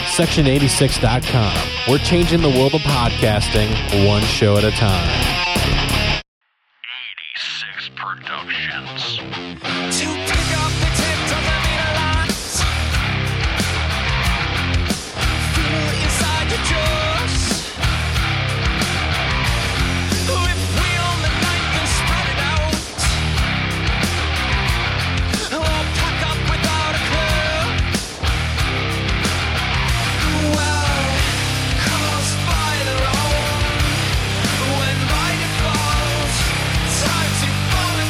Section86.com. We're changing the world of podcasting one show at a time. 86 Productions. To pick up the tip doesn't mean a lot. Feel inside your jaws. If we own the night, then spread it out. Or pack up without a clue. Well, caused by their own. When by default, time to fall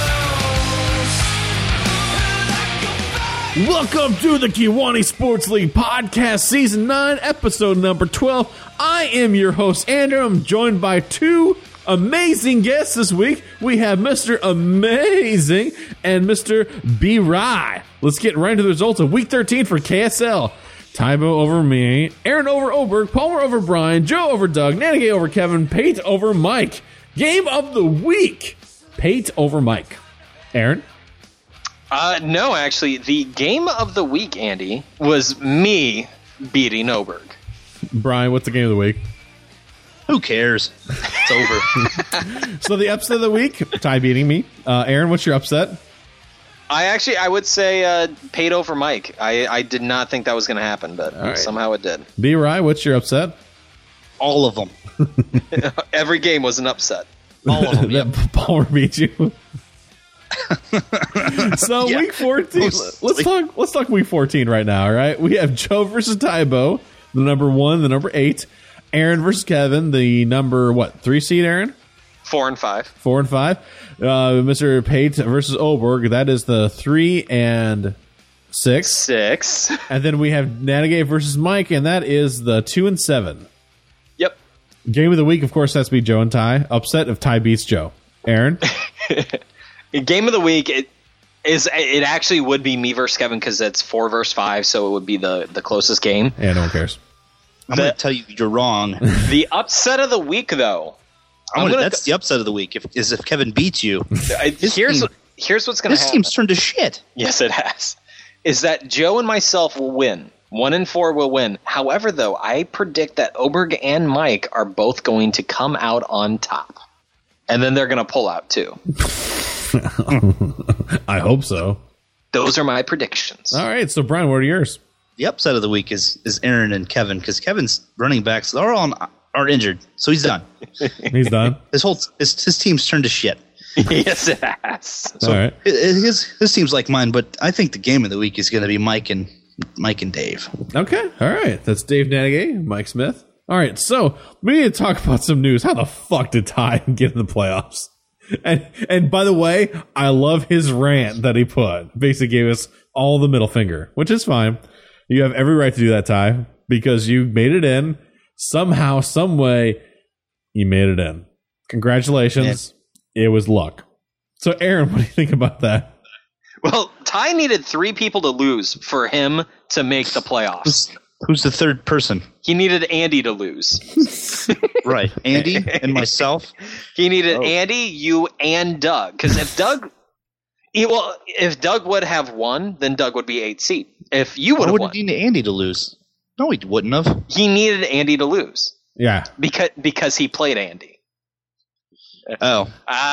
and lose. Welcome to the Kiwani Sports League Podcast, Season 9, Episode number 12. I am your host, Andrew. I'm joined by two amazing guests this week. We have Mr. Amazing and Mr. B. Rye. Let's get right into the results of Week 13 for KSL. Tybo over me, Aaron over Oberg, Palmer over Brian, Joe over Doug, Nanagay over Kevin, Pate over Mike. Game of the week, Pate over Mike. Aaron? No, actually, the game of the week, Andy, was me beating Oberg. Brian, what's the game of the week? Who cares? It's over. So the upset of the week, Ty beating me. Aaron, what's your upset? I would say paid over Mike. I did not think that was going to happen, but right. somehow it did. B. Rye, what's your upset? All of them. Every game was an upset. All of them. Yep. That Palmer beat you. So Yeah. week 14. Let's talk week 14 right now. All right, we have Joe versus Tybo, the number 1, the number 8. Aaron versus Kevin, the number 3 seed. Aaron 4 and 5. 4 and 5. Mr. Pate versus Oberg, that is the 3 and 6. 6. And then we have Nanagay versus Mike, and that is the 2 and 7. Yep. Game of the week, of course, has to be Joe and Ty. Upset if Ty beats Joe. Aaron. Game of the week, it actually would be me versus Kevin because it's 4 versus 5, so it would be the closest game. Yeah, no one cares. I'm going to tell you you're wrong. The upset of the week, though. That's the upset of the week. If Kevin beats you, Here's what's going to this happen. team's turned to shit. Yes, it has. Is that Joe and myself will win. 1 and 4 will win. However, though, I predict that Oberg and Mike are both going to come out on top. And then they're going to pull out, too. I hope so. Those are my predictions. All right, so Brian, what are yours? The upset of the week is Aaron and Kevin because Kevin's running backs are injured, so he's done. He's done. His team's turned to shit. Yes, it has. So All right. his team's like mine, but I think the game of the week is going to be Mike and Dave. Okay, all right. That's Dave Nanagay, Mike Smith. All right, so we need to talk about some news. How the fuck did Ty get in the playoffs? And by the way, I love his rant that he put. Basically gave us all the middle finger, which is fine. You have every right to do that, Ty, because you made it in. Somehow, some way, you made it in. Congratulations. Yeah. It was luck. So, Aaron, what do you think about that? Well, Ty needed 3 people to lose for him to make the playoffs. Who's the third person? He needed Andy to lose. Right. Andy and myself. He needed Andy, you, and Doug. Because if Doug would have won, then Doug would be 8th seed. If you would have won, he need Andy to lose? No, he wouldn't have. He needed Andy to lose. Yeah. Because he played Andy. Oh.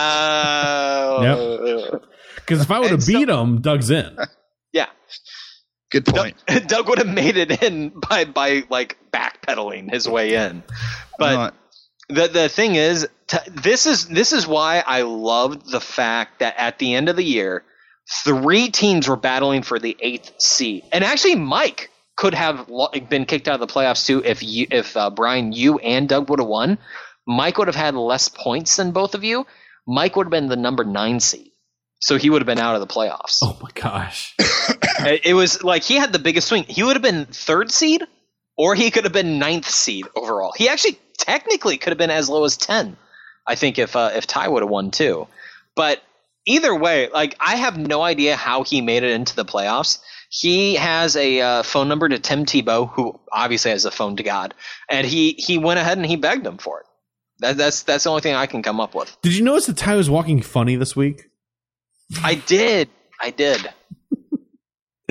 Yep. Because if I would have beat him, Doug's in. Yeah. Good point. Doug would have made it in by like backpedaling his way in. But the thing is, this is why I loved the fact that at the end of the year, 3 teams were battling for the 8th seed. And actually, Mike could have been kicked out of the playoffs too if Brian, you, and Doug would have won. Mike would have had less points than both of you. Mike would have been the number 9 seed. So he would have been out of the playoffs. Oh, my gosh. It was like he had the biggest swing. He would have been 3rd seed, or he could have been 9th seed overall. He actually technically could have been as low as 10, I think, if Ty would have won too. But either way, like I have no idea how he made it into the playoffs. He has a phone number to Tim Tebow, who obviously has a phone to God, and he went ahead and he begged him for it. That's the only thing I can come up with. Did you notice that Ty was walking funny this week? I did.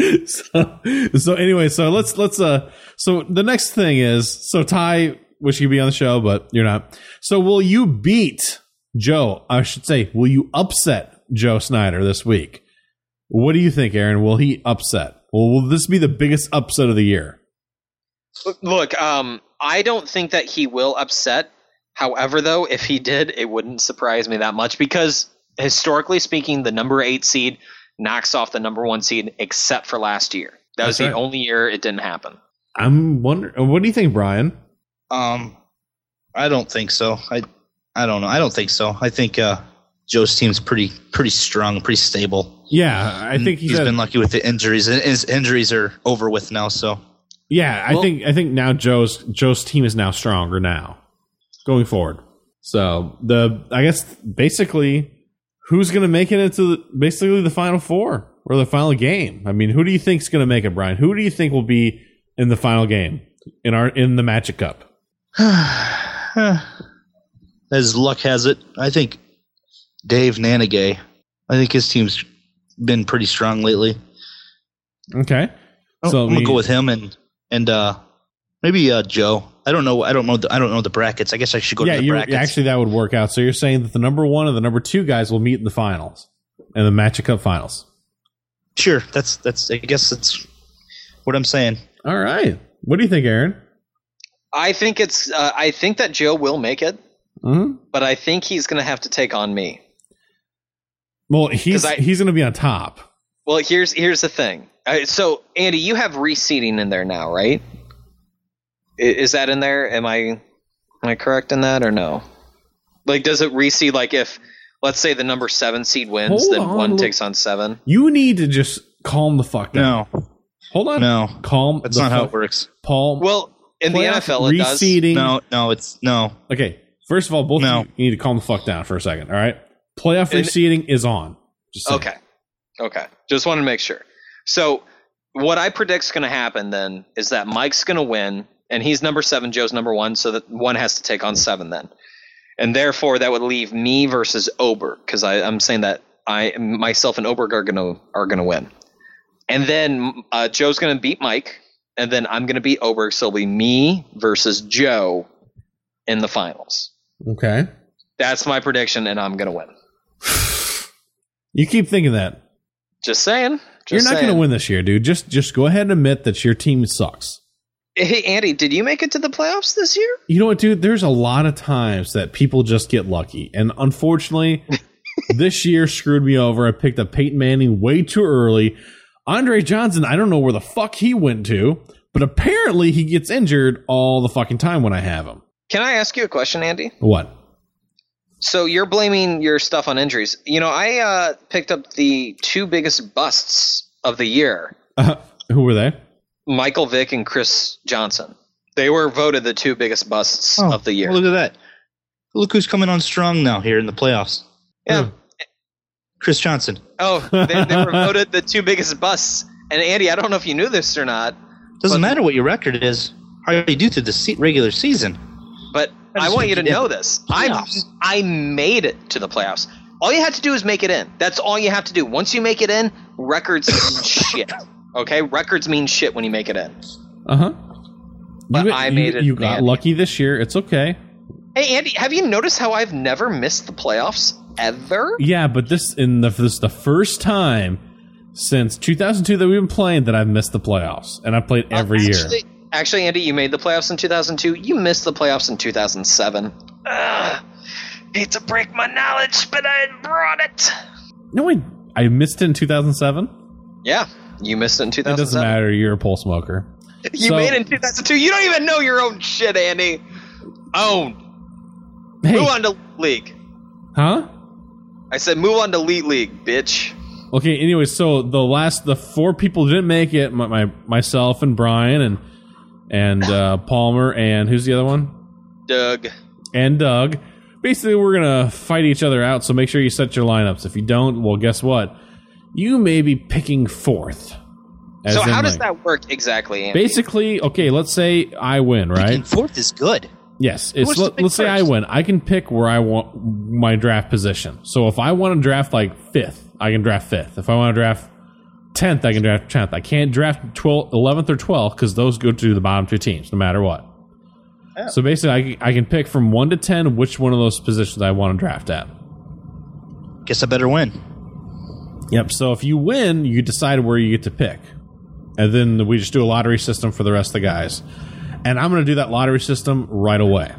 So anyway, so let's so the next thing is, so Ty, wish you could be on the show, but you're not. So will you beat Joe? I should say, will you upset Joe Snyder this week? What do you think, Aaron? Will he upset? Will this be the biggest upset of the year? Look, I don't think that he will upset. However, though, if he did, it wouldn't surprise me that much because historically speaking, the number 8 seed knocks off the number 1 seed, except for last year. That was the only year it didn't happen. I'm wondering, what do you think, Brian? I don't think so. I don't know. I don't think so. I think Joe's team's pretty strong, pretty stable. Yeah, I think he's been lucky with the injuries. His injuries are over with now. So yeah, I think now Joe's team is now stronger now going forward. So I guess basically, who's going to make it into basically the Final Four or the final game? I mean, who do you think's going to make it, Brian? Who do you think will be in the final game in the Magic Cup? As luck has it, I think Dave Nanigay. I think his team's been pretty strong lately. Okay, so I'm gonna go with him and maybe Joe. I don't know. I don't know the brackets. I guess I should go to the brackets. Actually, that would work out. So you're saying that the number 1 and the number 2 guys will meet in the finals, in the Magic Cup finals. Sure, that's. I guess that's what I'm saying. All right. What do you think, Aaron? I think I think that Joe will make it, but I think he's going to have to take on me. Well, he's going to be on top. Well, here's the thing. So, Andy, you have reseeding in there now, right? Is that in there? Am I correct in that or no? Like, does it reseed? Like, if let's say the number 7 seed wins, then 1 takes on 7. You need to just calm the fuck down. No, hold on. No, calm. That's not how it works, Paul. Well, in the NFL, it reseeding. does. No. Okay, first of all, both of you need to calm the fuck down for a second. All right, playoff reseeding is on. Okay. Just wanted to make sure. So, what I predict is going to happen then is that Mike's going to win, and he's number 7, Joe's number 1, so that 1 has to take on 7 then. And therefore, that would leave me versus Oberg, because I'm saying that myself and Oberg are going to win. And then Joe's going to beat Mike, and then I'm going to beat Oberg, so it'll be me versus Joe in the finals. Okay. That's my prediction, and I'm going to win. You keep thinking that. Just saying. You're not going to win this year, dude. Just go ahead and admit that your team sucks. Hey, Andy, did you make it to the playoffs this year? You know what, dude? There's a lot of times that people just get lucky. And unfortunately, this year screwed me over. I picked up Peyton Manning way too early. Andre Johnson, I don't know where the fuck he went to, but apparently he gets injured all the fucking time when I have him. Can I ask you a question, Andy? What? So you're blaming your stuff on injuries. You know, I picked up the 2 biggest busts of the year. Who were they? Michael Vick and Chris Johnson. They were voted the 2 biggest busts of the year. Well, look at that. Look who's coming on strong now here in the playoffs. Yeah. Chris Johnson. Oh, they were voted the 2 biggest busts. And Andy, I don't know if you knew this or not. Doesn't matter what your record is. How you do through the regular season. But I want you to know this. I made it to the playoffs. All you have to do is make it in. That's all you have to do. Once you make it in, records mean shit. Okay? Records mean shit when you make it in. Uh-huh. But I made it. You got lucky this year. It's okay. Hey, Andy, have you noticed how I've never missed the playoffs ever? Yeah, but this is the first time since 2002 that we've been playing that I've missed the playoffs. And I played every year. Actually, Andy, you made the playoffs in 2002. You missed the playoffs in 2007. Hate to break my knowledge, but I brought it. No, I missed it in 2007? Yeah, you missed it in 2007. It doesn't matter. You're a pole smoker. You made it in 2002. You don't even know your own shit, Andy. Own. Hey. Move on to League. Huh? I said move on to Elite League, bitch. Okay, anyway, so the 4 people didn't make it, myself and Brian and Palmer, and who's the other one? Doug. And Doug. Basically, we're going to fight each other out, so make sure you set your lineups. If you don't, well, guess what? You may be picking 4th. So how does that work exactly, Andy? Basically, okay, let's say I win, right? Picking 4th is good. Yes. Let's say I win. I can pick where I want my draft position. So if I want to draft like 5th, I can draft 5th. If I want to draft 10th, I can draft 10th. I can't draft 11th or 12th because those go to the bottom 2 teams, no matter what. Yeah. So basically, I can pick from 1 to 10 which one of those positions I want to draft at. Guess I better win. Yep. So if you win, you decide where you get to pick. And then we just do a lottery system for the rest of the guys. And I'm going to do that lottery system right away.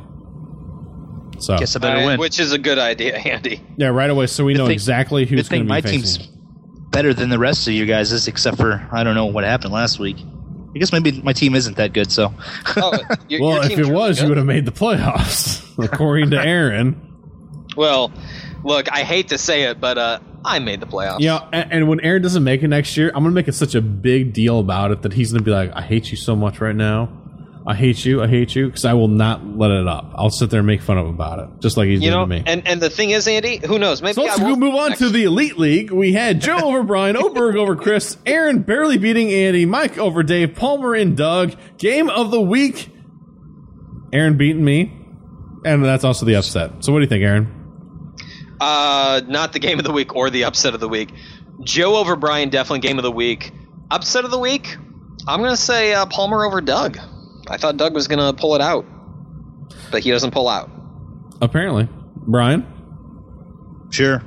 So guess I better win. Which is a good idea, Andy. Yeah, right away, so we know exactly who's going to be my facing. team's better than the rest of you guys, except for, I don't know what happened last week. I guess maybe my team isn't that good, so. Oh, well, if it was, you would have made the playoffs, according to Aaron. Well, look, I hate to say it, but I made the playoffs. Yeah, and when Aaron doesn't make it next year, I'm going to make it such a big deal about it that he's going to be like, I hate you so much right now. I hate you, because I will not let it up. I'll sit there and make fun of him about it, just like he's doing to me. And the thing is, Andy, who knows? Maybe so let's move on to the Elite League. We had Joe over Brian, Oberg over Chris, Aaron barely beating Andy, Mike over Dave, Palmer and Doug. Game of the week, Aaron beating me, and that's also the upset. So what do you think, Aaron? Not the game of the week or the upset of the week. Joe over Brian, definitely game of the week. Upset of the week, I'm going to say Palmer over Doug. I thought Doug was going to pull it out, but he doesn't pull out. Apparently. Brian? Sure.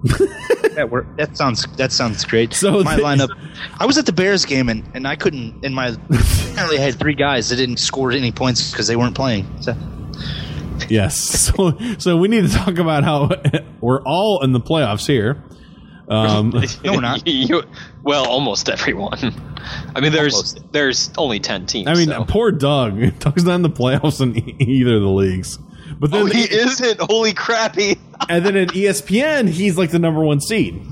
That sounds great. So my lineup, I was at the Bears game and I couldn't. Apparently I had 3 guys that didn't score any points because they weren't playing. So. Yes. So we need to talk about how we're all in the playoffs here. No, we're not. Well, almost everyone. I mean, there's only 10 teams. I mean, so. Poor Doug. Doug's not in the playoffs in either of the leagues. But then he isn't. Holy crappy. And then at ESPN, he's like the number 1 seed. I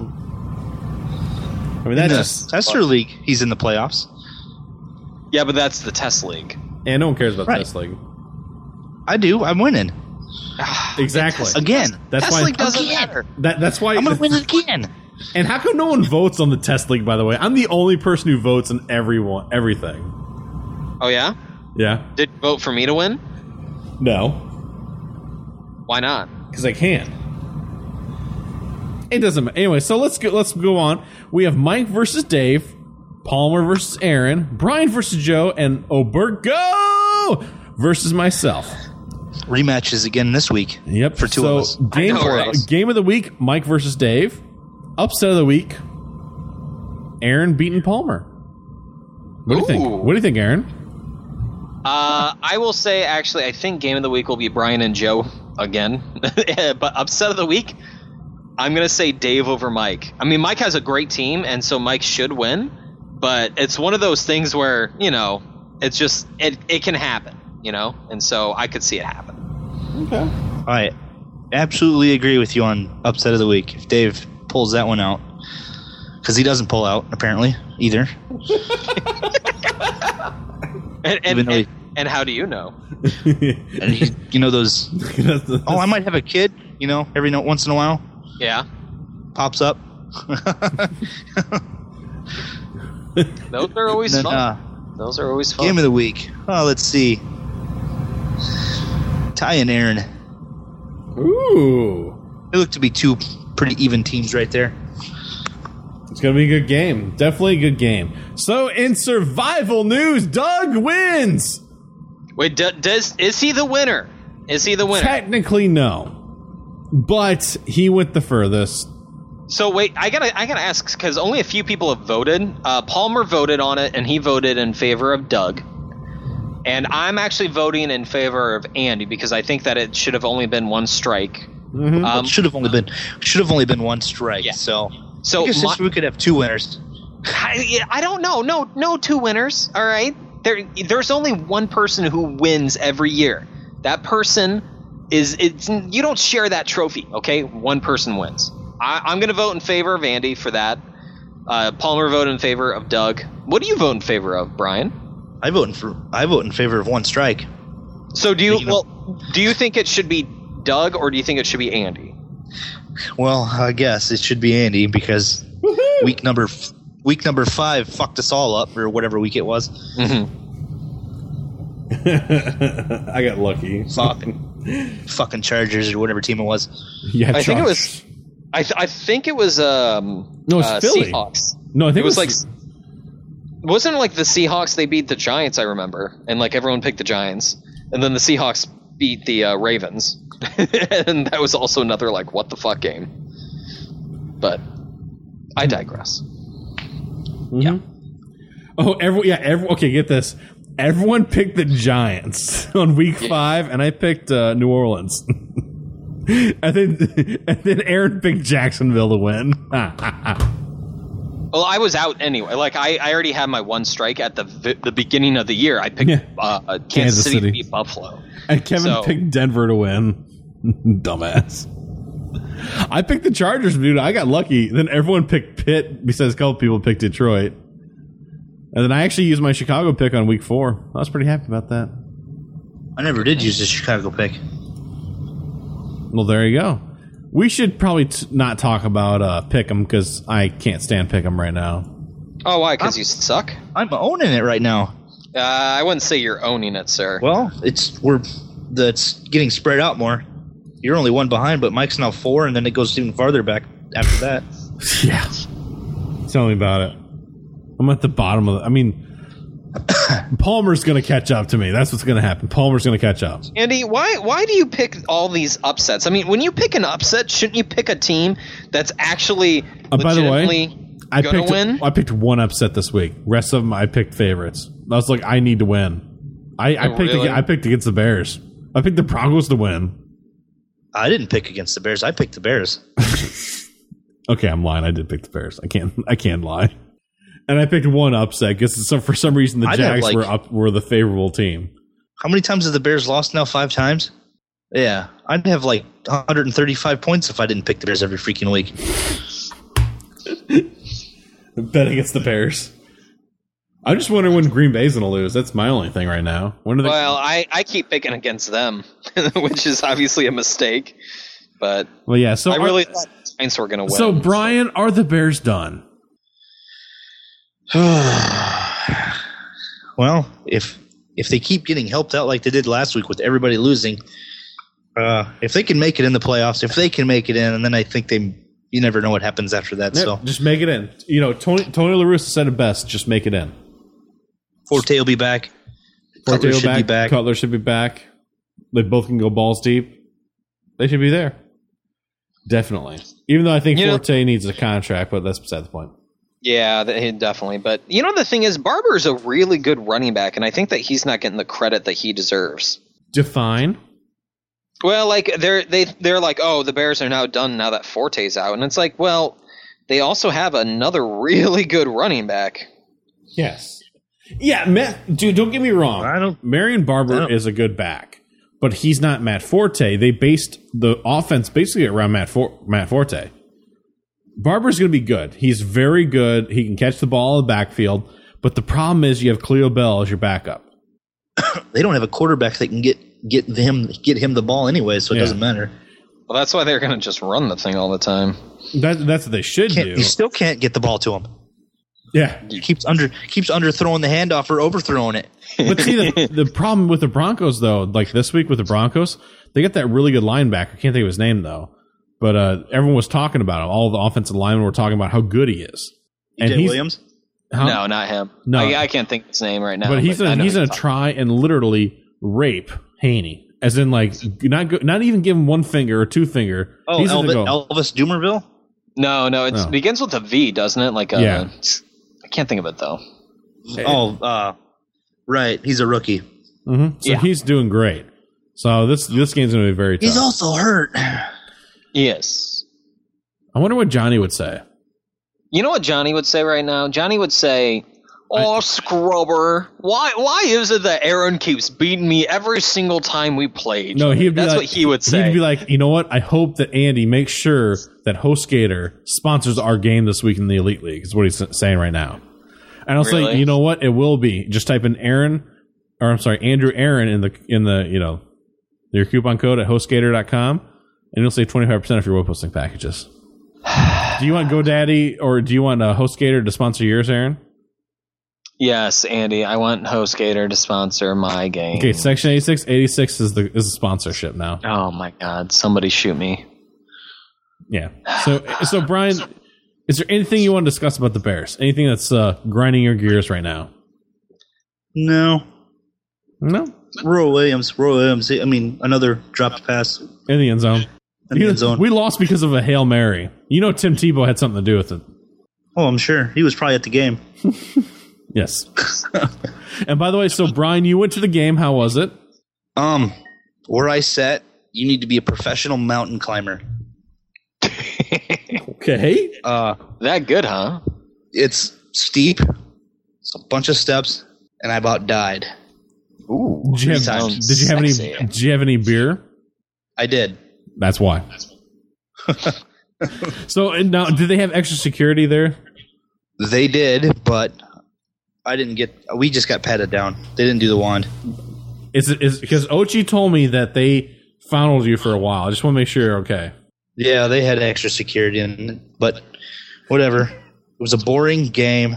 mean, that's Tester League. He's in the playoffs. Yeah, but that's the Test League. And no one cares about the Test League. I do. I'm winning. Exactly. Again. That's Test why League doesn't matter. That's why I'm going to win it again. And how come no one votes on the Test League, by the way? I'm the only person who votes on everything. Oh, yeah? Yeah. Did you vote for me to win? No. Why not? Because I can. It doesn't matter. Anyway, so let's go on. We have Mike versus Dave, Palmer versus Aaron, Brian versus Joe, and Obergo versus myself. Rematches again this week. Yep. For 2 of us. Game of the week, Mike versus Dave. Upset of the week, Aaron beating Palmer. What do you think? What do you think, Aaron? I will say, actually, I think game of the week will be Brian and Joe again. But upset of the week, I'm going to say Dave over Mike. I mean, Mike has a great team, and so Mike should win. But it's one of those things where, it's just, it can happen, And so I could see it happen. Okay. I absolutely agree with you on upset of the week. If Dave pulls that one out, because he doesn't pull out apparently either. and how do you know? And those. I might have a kid. Every once in a while. Yeah. Pops up. Those are always fun. Those are always fun. Game of the week. Oh, let's see. Ty and Aaron. Ooh. They look to be 2 pretty even teams right there. It's going to be a good game. Definitely a good game. So, in survival news, Doug wins! Wait, is he the winner? Is he the winner? Technically, no. But he went the furthest. So, wait, I gotta ask, because only a few people have voted. Palmer voted on it, and he voted in favor of Doug. And I'm actually voting in favor of Andy, because I think that it should have only been 1 strike. Mm-hmm. It should have only been 1 strike. Yeah. So I guess we could have 2 winners. I don't know. No 2 winners. All right. There's only 1 person who wins every year. That person you don't share that trophy. Okay, 1 person wins. I'm going to vote in favor of Andy for that. Palmer voted in favor of Doug. What do you vote in favor of, Brian? I vote in favor of 1 strike. So do you think it should be Doug, or do you think it should be Andy? Well, I guess it should be Andy, because week number 5 fucked us all up, or whatever week it was. Mm-hmm. I got lucky. Fucking Chargers, or whatever team it was. Yeah, I think it was. I think it was. No, it's Philly. Seahawks. No, I think it was like. Wasn't it like the Seahawks? They beat the Giants, I remember, and like everyone picked the Giants, and then the Seahawks beat the Ravens, and that was also another like what the fuck game. But I digress. Mm-hmm. Yeah. Oh, okay, get this. Everyone picked the Giants on week 5, and I picked New Orleans. and then Aaron picked Jacksonville to win. Well, I was out anyway. Like I already had my one strike at the beginning of the year. I picked Kansas City to beat Buffalo, and Kevin picked Denver to win. Dumbass. I picked the Chargers, dude. I got lucky. Then everyone picked Pitt besides a couple people picked Detroit. And then I actually used my Chicago pick on week 4. I was pretty happy about that. I never did use the Chicago pick. Well, there you go. We should probably not talk about Pick'em because I can't stand Pick'em right now. Oh, why? Because you suck? I'm owning it right now. I wouldn't say you're owning it, sir. Well, it's getting spread out more. You're only 1 behind, but Mike's now 4, and then it goes even farther back after that. Yeah. Tell me about it. I'm at the bottom of Palmer's going to catch up to me. That's what's going to happen. Palmer's going to catch up. Andy, why do you pick all these upsets? I mean, when you pick an upset, shouldn't you pick a team that's actually legitimately by the way, going to win? I picked one upset this week. Rest of them, I picked favorites. I was like, I need to win. I picked against the Bears. I picked the Broncos to win. I didn't pick against the Bears. I picked the Bears. Okay, I'm lying. I did pick the Bears. I can't lie. And I picked one upset because for some reason the Jags were the favorable team. How many times have the Bears lost now? 5 times? Yeah. I'd have like 135 points if I didn't pick the Bears every freaking week. Bet against the Bears. I'm just wondering when Green Bay's going to lose. That's my only thing right now. I keep picking against them, which is obviously a mistake. But well, yeah. So I really thought the Saints were going to win. So, Brian, are the Bears done? Well, if they keep getting helped out like they did last week with everybody losing, if they can make it in the playoffs, if they can make it in, and then I think you never know what happens after that. Yep, so just make it in. You know, Tony La Russa said it best. Just make it in. Forte will be back. Cutler should be back. Cutler should be back. They both can go balls deep. They should be there. Definitely. Even though I think Forte needs a contract, but that's beside the point. Yeah, definitely. But you know the thing is, Barber's a really good running back, and I think that he's not getting the credit that he deserves. Define. Well, like they're like, oh, the Bears are now done now that Forte's out, and it's like, well, they also have another really good running back. Yes. Yeah, dude, don't get me wrong. Marion Barber is a good back, but he's not Matt Forte. They based the offense basically around Matt Forte. Barber's going to be good. He's very good. He can catch the ball in the backfield, but the problem is you have Cleo Bell as your backup. They don't have a quarterback that can get him the ball anyway, so it doesn't matter. Well, that's why they're going to just run the thing all the time. That's what they should do. You still can't get the ball to him. Yeah, he keeps underthrowing the handoff or overthrowing it. But see, the problem with the Broncos, though, like this week with the Broncos, they got that really good linebacker. I can't think of his name, though. But everyone was talking about him. All the offensive linemen were talking about how good he is. And Williams? No, not him. No, I can't think of his name right now. But he's going to try and literally rape Haney, as in like not even give him one finger or two finger. Oh, Elvis Dumervil? No, it begins with a V, doesn't it? Like I can't think of it though. Right. He's a rookie. Mm-hmm. So he's doing great. So this game's going to be very tough. He's also hurt. Yes. I wonder what Johnny would say. You know what Johnny would say right now? Johnny would say, "Oh, scrubber, why is it that Aaron keeps beating me every single time we play?" No, that's what he would say. He'd be like, you know what? I hope that Andy makes sure that HostGator sponsors our game this week in the Elite League. Is what he's saying right now. And I'll say, you know what? It will be. Just type in Andrew Aaron in the your coupon code at HostGator.com. And you'll save 25% off your web hosting packages. Do you want GoDaddy or do you want HostGator to sponsor yours, Aaron? Yes, Andy. I want HostGator to sponsor my game. Okay, Section 86. 86 is the sponsorship now. Oh my God! Somebody shoot me. Yeah. So Brian, Is there anything you want to discuss about the Bears? Anything that's grinding your gears right now? No. No? Roy Williams. I mean, another dropped pass. In the end zone. In the end zone. We lost because of a Hail Mary. You know Tim Tebow had something to do with it. Oh, I'm sure. He was probably at the game. Yes. And by the way, so Brian, you went to the game. How was it? Where I sat, you need to be a professional mountain climber. Okay. That good, huh? It's steep. It's a bunch of steps, and I about died. Ooh. Did you have any beer? I did. That's why. So now, do they have extra security there? They did, but I didn't get. We just got patted down. They didn't do the wand. Is because Ochi told me that they fouled you for a while. I just want to make sure you're okay. Yeah, they had extra security, but whatever. It was a boring game.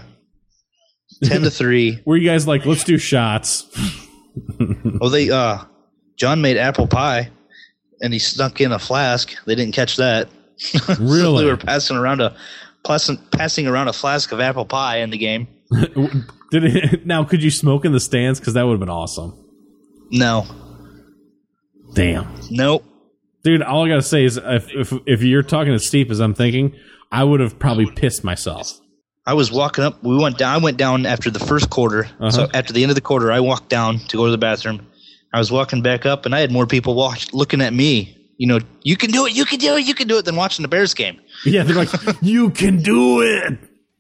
10-3. Were you guys like, let's do shots? Well, John made apple pie, and he snuck in a flask. They didn't catch that. Really? So we were passing around a flask of apple pie in the game. Now, could you smoke in the stands? Because that would have been awesome. No. Damn. Nope. Dude, all I gotta say is if you're talking as steep as I'm thinking, I would have probably pissed myself. I was walking up. I went down after the first quarter. Uh-huh. So after the end of the quarter, I walked down to go to the bathroom. I was walking back up, and I had more people looking at me. You know, you can do it, you can do it, you can do it, than watching the Bears game. Yeah, they're like, you can do it.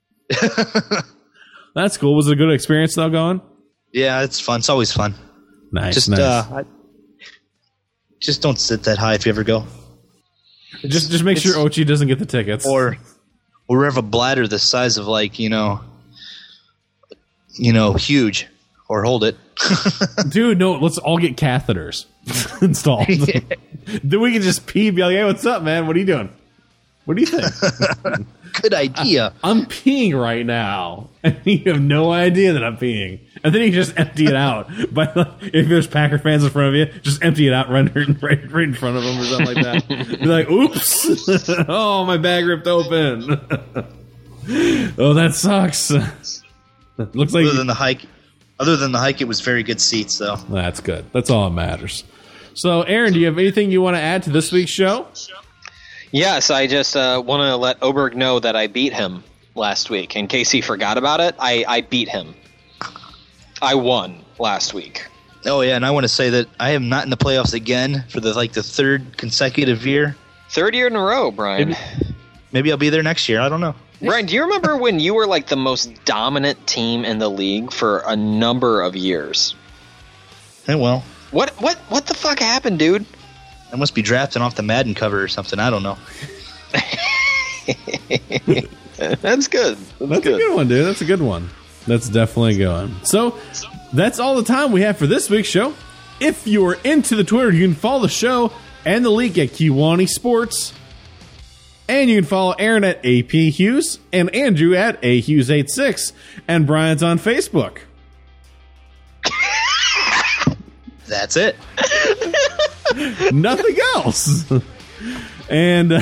That's cool. Was it a good experience though, going? Yeah, it's fun. It's always fun. Nice. Just don't sit that high if you ever go. Just make sure Ochi doesn't get the tickets. Or have a bladder the size of huge, or hold it. Dude, no, let's all get catheters installed. Then we can just pee and be like, hey, what's up, man? What are you doing? What do you think? Good idea. I'm peeing right now. And you have no idea that I'm peeing. And then you just empty it out. But if there's Packer fans in front of you, just empty it out right in front of them or something like that. Be like, oops. Oh, my bag ripped open. Oh, that sucks. Looks like Other than the hike, it was very good seats, though. That's good. That's all that matters. So, Aaron, do you have anything you want to add to this week's show? Yes, I just want to let Oberg know that I beat him last week. In case he forgot about it, I beat him. I won last week. Oh, yeah, and I want to say that I am not in the playoffs again for the third consecutive year. Third year in a row, Brian. Maybe I'll be there next year. I don't know. Brian, do you remember when you were like the most dominant team in the league for a number of years? Hey, well. What the fuck happened, dude? I must be drafting off the Madden cover or something. I don't know. That's good. That's a good one, dude. That's a good one. That's definitely a good one. So, that's all the time we have for this week's show. If you're into the Twitter, you can follow the show and the league at Kiwani Sports. And you can follow Aaron at AP Hughes and Andrew at AHughes86. And Brian's on Facebook. That's it. Nothing else. And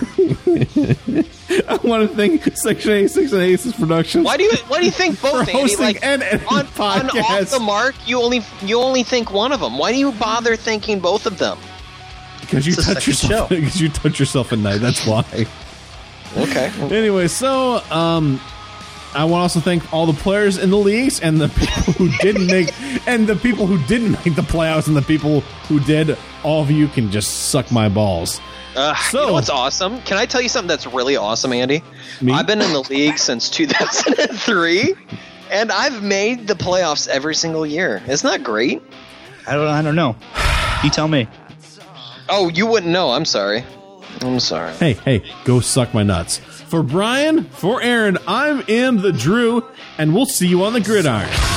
I want to thank Section 86 and Aces Productions. Why do you think both, Andy? Like on off the mark, you only think one of them. Why do you bother thinking both of them? Because you touch yourself. Because you touch yourself at night. That's why. Okay. Anyway, so I want to also thank all the players in the leagues and the people who didn't make the playoffs and the people who did. All of you can just suck my balls. You know what's awesome? Can I tell you something that's really awesome, Andy? Me? I've been in the league since 2003, and I've made the playoffs every single year. Isn't that great? I don't know. You tell me. Oh, you wouldn't know. I'm sorry. Hey, go suck my nuts. For Brian, for Aaron, I'm the Drew, and we'll see you on the gridiron.